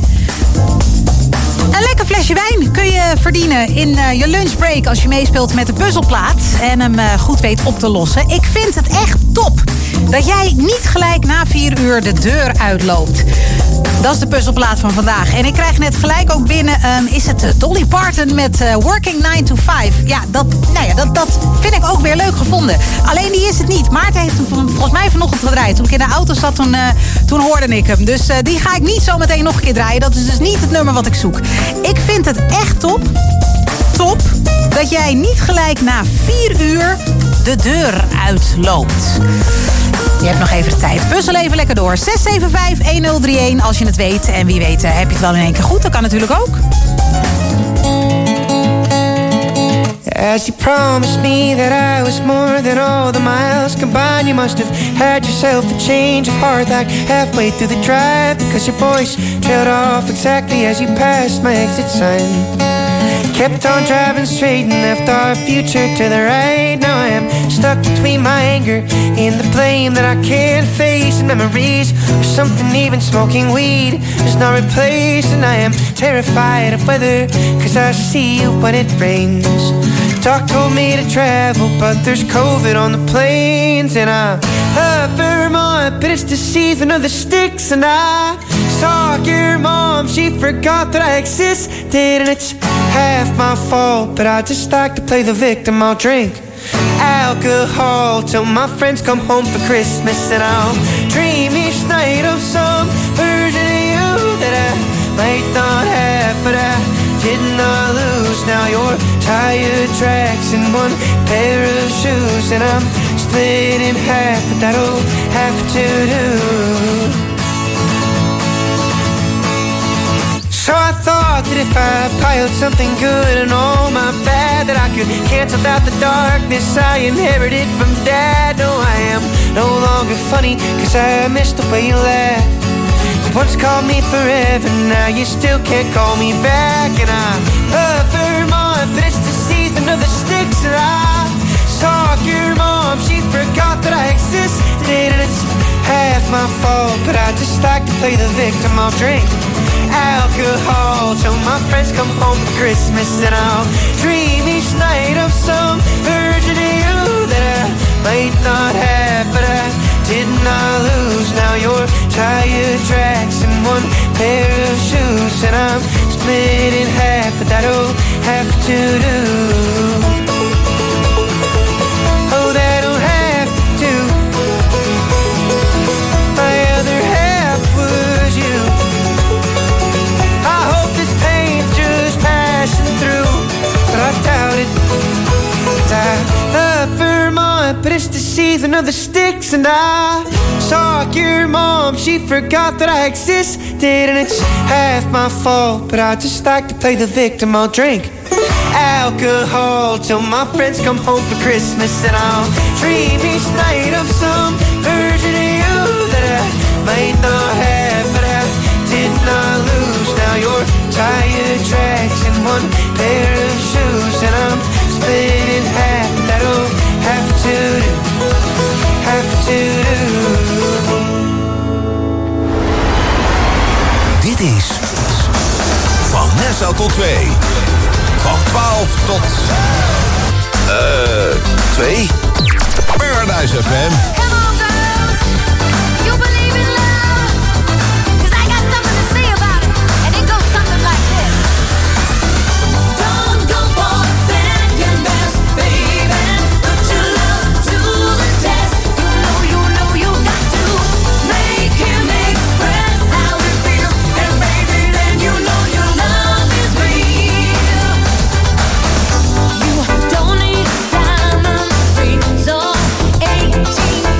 Een lekker flesje wijn kun je verdienen in uh, je lunchbreak als je meespeelt met de puzzelplaat en hem uh, goed weet op te lossen. Ik vind het echt top dat jij niet gelijk na vier uur de deur uitloopt. Dat is de puzzelplaat van vandaag. En ik krijg net gelijk ook binnen, um, is het Dolly Parton met uh, Working nine to five. Ja, dat, nou ja dat, dat Vind ik ook weer leuk gevonden. Alleen die is het niet. Maarten heeft hem volgens mij vanochtend gedraaid. Toen ik in de auto zat, toen, uh, toen hoorde ik hem. Dus uh, die ga ik niet zo meteen nog een keer draaien. Dat is dus niet het nummer wat ik zoek. Ik vind het echt top. Top. Dat jij niet gelijk na vier uur de deur uitloopt. Je hebt nog even de tijd. Puzzel even lekker door. zes zeven vijf een nul drie een als je het weet. En wie weet heb je het wel in één keer goed. Dat kan natuurlijk ook. As you promised me that I was more than all the miles combined, you must have had yourself a change of heart like halfway through the drive, because your voice trailed off exactly as you passed my exit sign. Kept on driving straight and left our future to the right. Now I am stuck between my anger and the blame that I can't face, and memories of something even smoking weed does not replace. And I am terrified of weather, cause I see you when it rains. Doc told me to travel, but there's COVID on the planes. And I love Vermont, but it's the season of the sticks. And I saw your mom, she forgot that I existed. And it's half my fault, but I just like to play the victim. I'll drink alcohol till my friends come home for Christmas. And I'll dream each night of some version of you that I might not have, but I did not lose. Now your tire tracks in one pair of shoes, and I'm split in half, but that'll have to do. So I thought that if I piled something good and all my bad, that I could cancel out the darkness I inherited from Dad. No, I am no longer funny, cause I miss the way you laugh. You once called me forever, now you still can't call me back. And I love Vermont, but it's the season of the sticks. And I saw your mom, she forgot that I existed. And it's half my fault, but I just like to play the victim. I'll drink alcohol till my friends come home for Christmas. And I'll dream each night of some version of you that I might not have, but I did not lose. Now your tire tracks in one pair of shoes, and I'm split in half, but that'll have to do. Oh, that'll have to do. My other half was you. I hope this pain's just passing through, but I doubt it. Cause I love Vermont, but it's the season of the sticks. And I saw your mom, she forgot that I existed. And it's half my fault, but I just like to play the victim. I'll drink alcohol till my friends come home for Christmas. And I'll dream each night of some version of you that I might not have, but I did not lose. Now your tire tracks in one pair of shoes, and I'm split in half. That'll have to do, have to do. Dit is Van Nessa tot twee. Van twaalf tot uh, twee. Paradise F M. Come on, girls. You believe in love? 'Cause I got something to say about it. And it goes something like this. Don't go for second best, baby. Put your love to the test. You know, you know you got to make him express how it feels. And baby, then you know your love is real. You don't need diamond rings or eighteen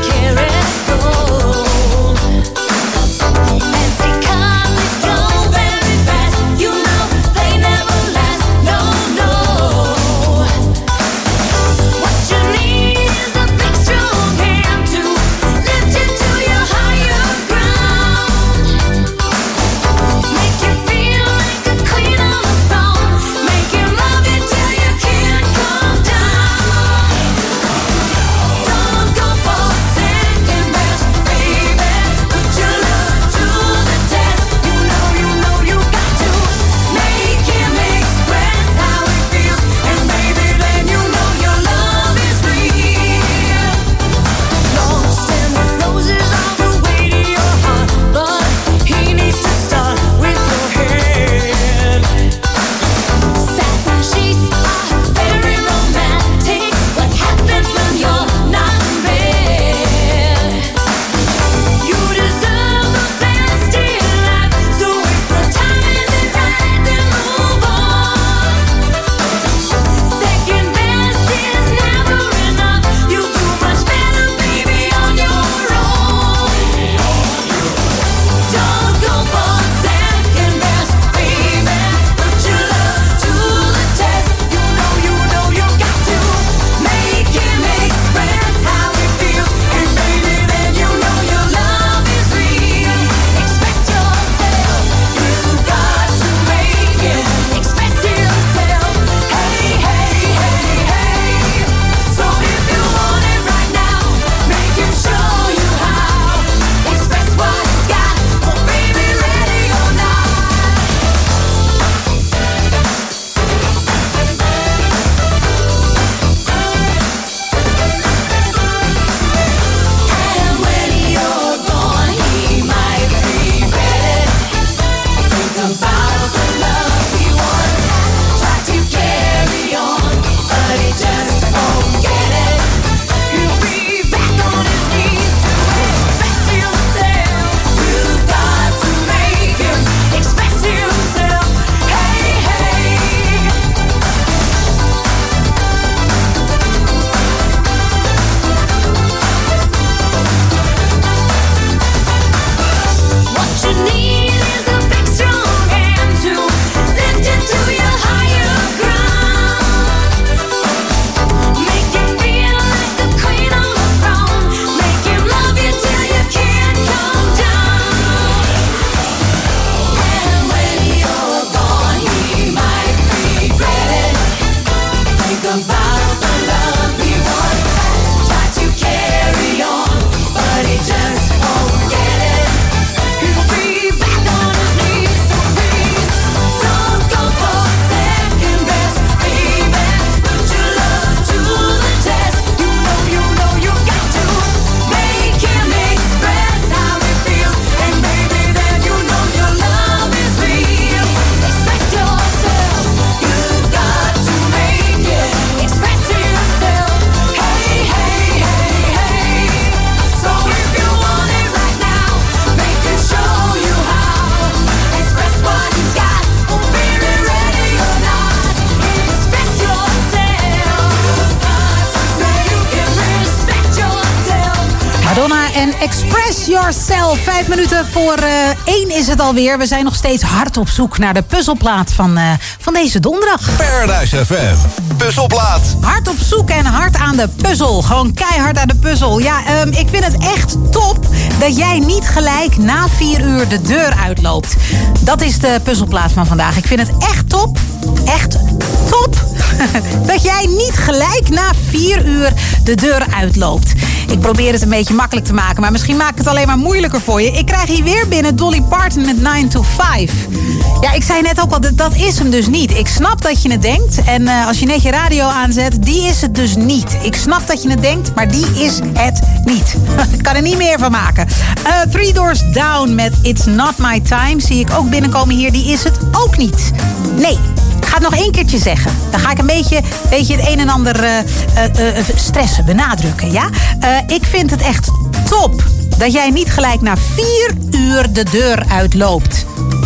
but he just won't get it. He'll be back on his knees, so please don't go for second best, baby. Put your love to the test. You know, you know you got to make him express how he feels, and baby, then you know your love is real. Express yourself, you've got to make it. Express yourself, hey, hey, hey, hey. So if you want it right now, make him show you how. Express what he's got, oh baby, ready or not. Express yourself, so you can respect yourself. Madonna en Express Yourself. Vijf minuten voor uh, één is het alweer. We zijn nog steeds hard op zoek naar de puzzelplaat van, uh, van deze donderdag. Paradise F M, puzzelplaat. Hard op zoek en hard aan de puzzel. Gewoon keihard aan de puzzel. Ja, um, ik vind het echt top dat jij niet gelijk na vier uur de deur uitloopt. Dat is de puzzelplaat van vandaag. Ik vind het echt top. Echt top. Dat jij niet gelijk na vier uur de deur uitloopt. Ik probeer het een beetje makkelijk te maken, maar misschien maak ik het alleen maar moeilijker voor je. Ik krijg hier weer binnen Dolly Parton met nine to five. Ja, ik zei net ook al, dat is hem dus niet. Ik snap dat je het denkt. En uh, als je net je radio aanzet, die is het dus niet. Ik snap dat je het denkt, maar die is het niet. Ik kan er niet meer van maken. Uh, Three Doors Down met It's Not My Time zie ik ook binnenkomen hier. Die is het ook niet. Nee. Ik ga het nog één keertje zeggen. Dan ga ik een beetje, beetje het een en ander uh, uh, uh, stressen, benadrukken. Ja? Uh, ik vind het echt top dat jij niet gelijk na vier uur de deur uitloopt.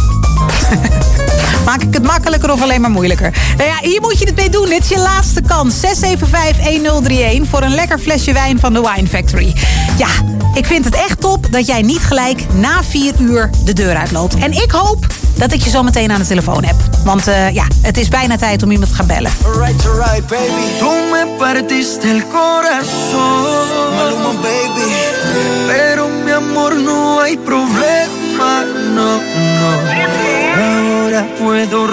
Maak ik het makkelijker of alleen maar moeilijker? Nou ja, hier moet je het mee doen. Dit is je laatste kans. zes zeven vijf een nul drie een voor een lekker flesje wijn van de Wine Factory. Ja, ik vind het echt top dat jij niet gelijk na vier uur de deur uitloopt. En ik hoop dat ik je zo meteen aan de telefoon heb. Want uh, ja, het is bijna tijd om iemand te gaan bellen. Alright, alright, baby. Tú me partiste el corazón. Maluma, baby. Pero mi amor, no hay problema. No, no. Ahora puedo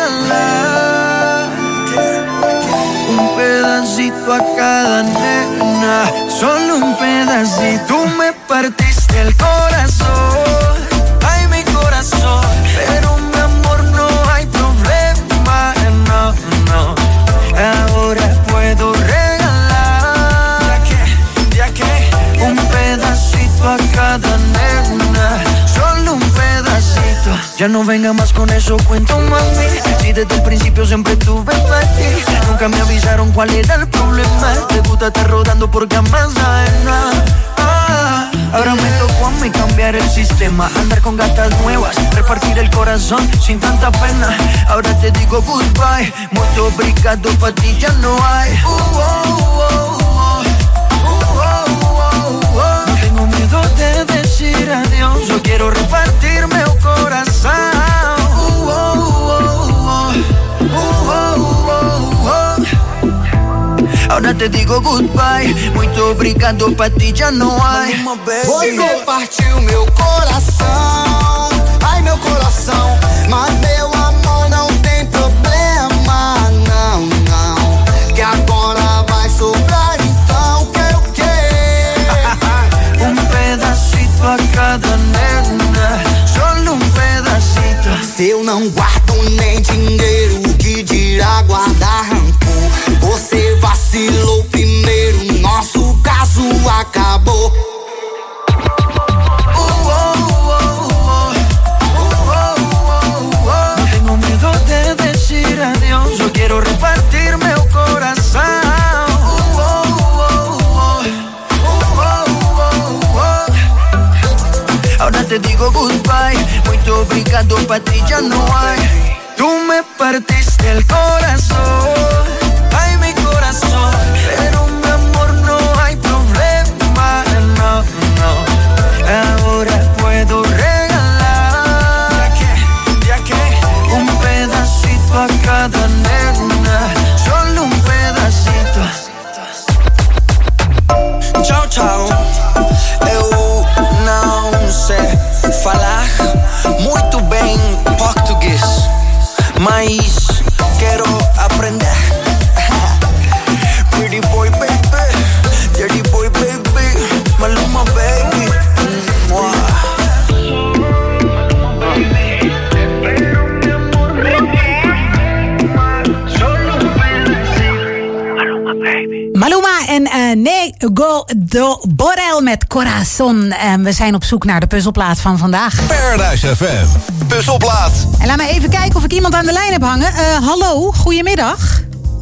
regalar un pedacito a cada nena. Solo un pedacito. Tú me partiste el corazón. Ay, mi corazón. Pero mi amor, no hay problema. No, no. Ahora puedo regalar ya que, ya que un pedacito a cada nena. Solo un pedacito. Ya no venga más con eso, cuento, mami. Si desde el principio siempre tuve para ti. Nunca me avisaron cuál era el problema. Te gusta estar rodando por camas ajenas. Ah, ahora me tocó a mí cambiar el sistema. Andar con gatas nuevas, repartir el corazón sin tanta pena. Ahora te digo goodbye. Mucho obrigado, pa' ti ya no hay. Uh, oh, oh, oh. Uh, oh, oh, oh. No tengo miedo de decir adiós. Yo quiero repartirme el corazón. Uh, oh, oh, oh. Uh, oh, oh, oh. Ahora te digo goodbye. Muito obrigado, pa' ti já não há. Você partiu meu coração. Ai, meu coração. Mas meu amor, não tem problema. Não, não. Que agora vai sobrar, então quero o quê? Um pedacito a cada nena. Só um pedacito. Se eu não guardo nem dinheiro, que dirá guardar rancor? Você vacilou primeiro, nosso caso acabou. No tengo miedo de decir adiós. Yo quiero repartirme el corazón. Ahora te digo goodbye. Muito obrigado, pa' ti ya no hay. Tú me partiste el corazón. Ay, mi corazón. Pero mi amor, no hay problema. No, no. Ahora puedo regalar ya que, ya que un pedacito a cada nena. Solo un pedacito. Tchau, tchau. Eu não sei falar muito bem português, mas quero aprender en uh, Nego do Borel met Corazon. En we zijn op zoek naar de puzzelplaat van vandaag. Paradise F M, puzzelplaat. En laat me even kijken of ik iemand aan de lijn heb hangen. Uh, hallo, goedemiddag.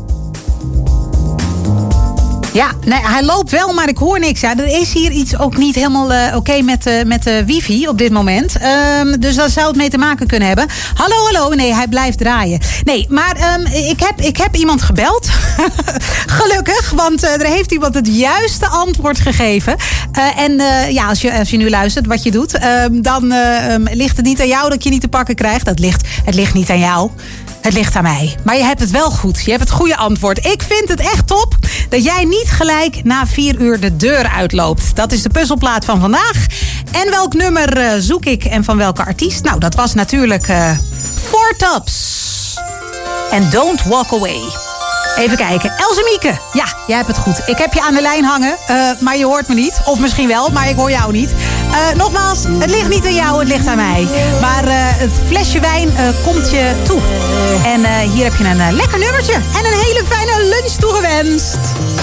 Ja, nee, hij loopt wel, maar ik hoor niks. Ja, er is hier iets ook niet helemaal uh, oké okay met, uh, met de wifi op dit moment. Um, dus daar zou het mee te maken kunnen hebben. Hallo, hallo. Nee, hij blijft draaien. Nee, maar um, ik, heb, ik heb iemand gebeld. Gelukkig, want uh, er heeft iemand het juiste antwoord gegeven. Uh, en uh, ja, als je, als je nu luistert wat je doet... Um, dan uh, um, ligt het niet aan jou dat je niet te pakken krijgt. Dat ligt, het ligt niet aan jou. Het ligt aan mij. Maar je hebt het wel goed. Je hebt het goede antwoord. Ik vind het echt top dat jij niet gelijk na vier uur de deur uitloopt. Dat is de puzzelplaat van vandaag. En welk nummer uh, zoek ik en van welke artiest? Nou, dat was natuurlijk uh, Four Tops. En Don't Walk Away. Even kijken. Else Mieke. Ja, jij hebt het goed. Ik heb je aan de lijn hangen, uh, maar je hoort me niet. Of misschien wel, maar ik hoor jou niet. Uh, nogmaals, het ligt niet aan jou, het ligt aan mij. Maar uh, het flesje wijn uh, komt je toe. En uh, hier heb je een uh, lekker nummertje. En een hele fijne lunch toegewenst.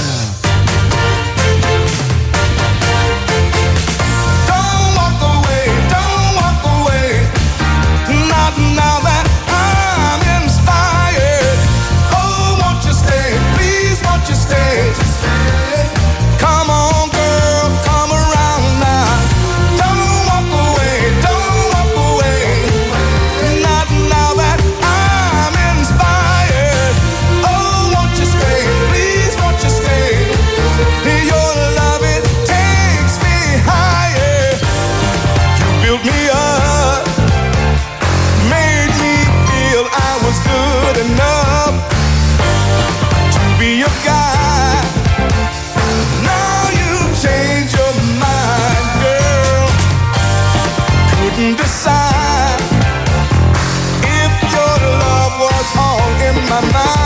Don't walk away, don't walk away. Not now that I'm inspired. Oh, won't you stay, please won't you stay. Come on girl, come around now. Don't walk away, don't walk away. Not now that I'm inspired. Oh, won't you stay, please won't you stay. Your love, it takes me higher. You built me up, made me feel I was good enough to be your guy. Now you change your mind, girl. Couldn't decide if your love was all in my mind.